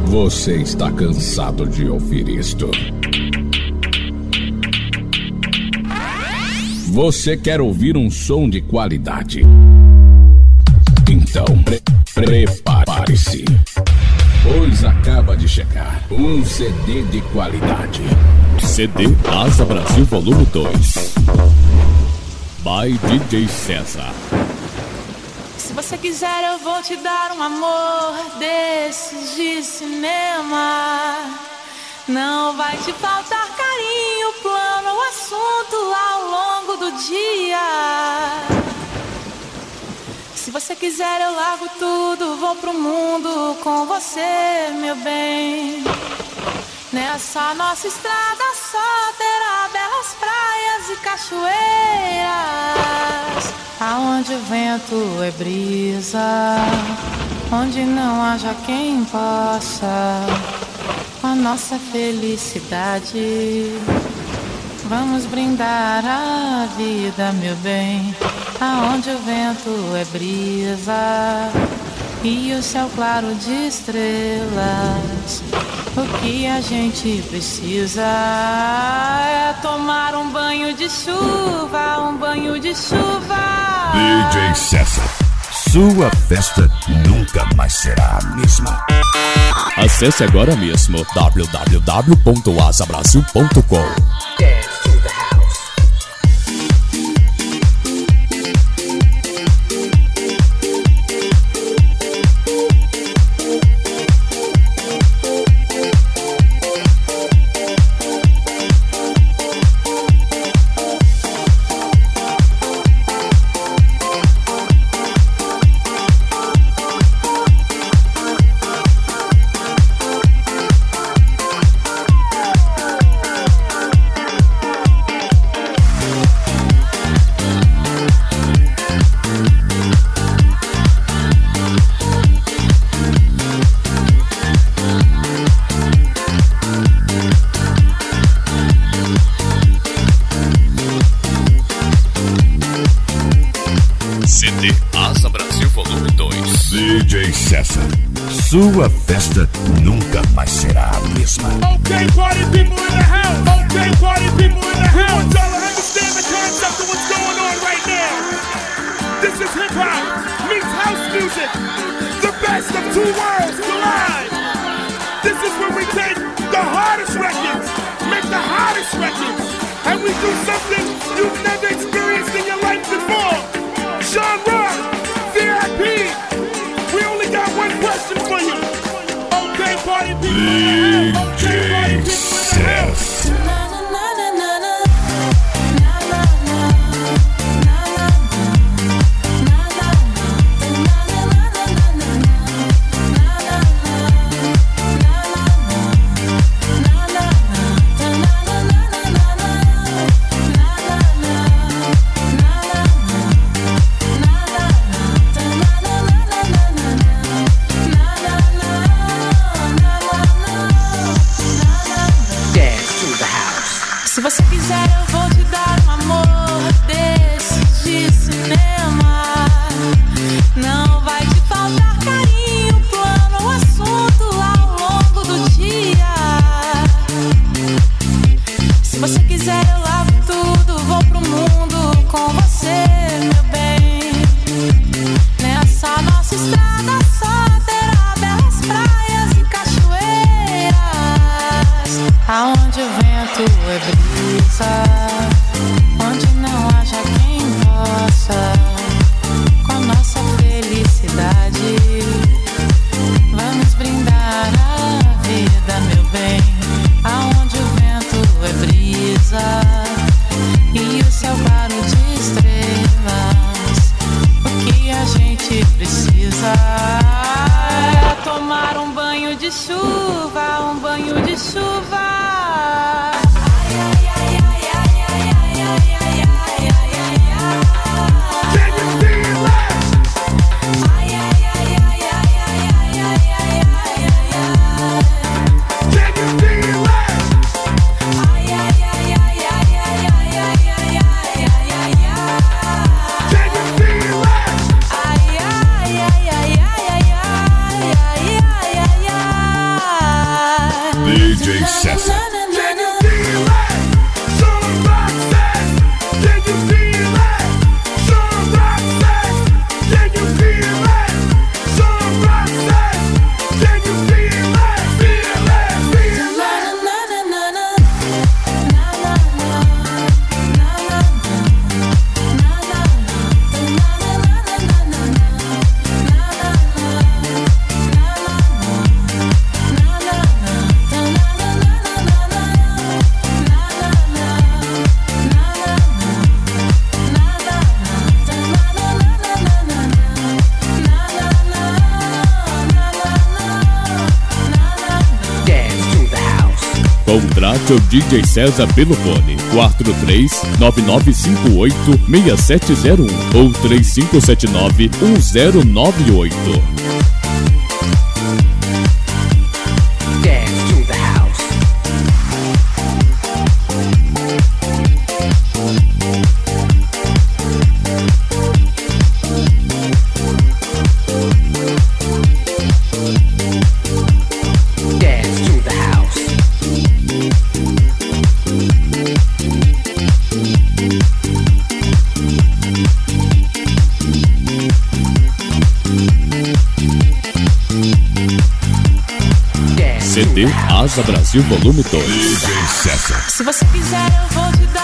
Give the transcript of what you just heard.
Você está cansado de ouvir isto? Você quer ouvir um som de qualidade? Então, prepare-se, pois acaba de chegar um CD de qualidade. CD Asa Brasil Volume 2 by DJ César. Se você quiser eu vou te dar um amor desses de cinema. Não vai te faltar carinho, plano ou assunto ao longo do dia. Se você quiser eu largo tudo, vou pro mundo com você, meu bem. Nessa nossa estrada só terá belas praias e cachoeiras, aonde o vento é brisa, onde não haja quem possa com a nossa felicidade. Vamos brindar a vida, meu bem, aonde o vento é brisa e o céu claro de estrelas. O que a gente precisa é tomar um banho de chuva, um banho de chuva. DJ César, sua festa nunca mais será a mesma. Acesse agora mesmo www.asabrasil.com. CD Asa Brasil Volume 2. DJ César, sua festa nunca mais será a mesma. Okay, party people in the house. Okay, party people in the house. Y'all understand the concept of what's going on right now. This is hip hop meets house music. The best of two worlds collide. This is where we take the hardest records, make the hottest records, and we do something you've never experienced in your life before. Sean Rock, VIP, we only got one question for you. Okay, party people in the house. Okay, party people in the house. Se você quiser eu vou te dar um amor desses de cinema. Não vai te faltar carinho, plano ou assunto ao longo do dia. Se você quiser eu largo tudo, vou pro mundo com você, meu bem. Nessa nossa estrada só terá belas praias e cachoeiras, aonde o vento é brisa, onde não haja quem possa com a nossa felicidade. Vamos brindar a vida, meu bem, aonde o vento é brisa e o céu claro de estrelas. O que a gente precisa é tomar um banho de chuva, um banho de chuva. César. Contrate o DJ César pelo fone 43-9958-6701 ou 3579-1098. CD Asa Brasil Volume 2. Se você quiser, eu vou te dar.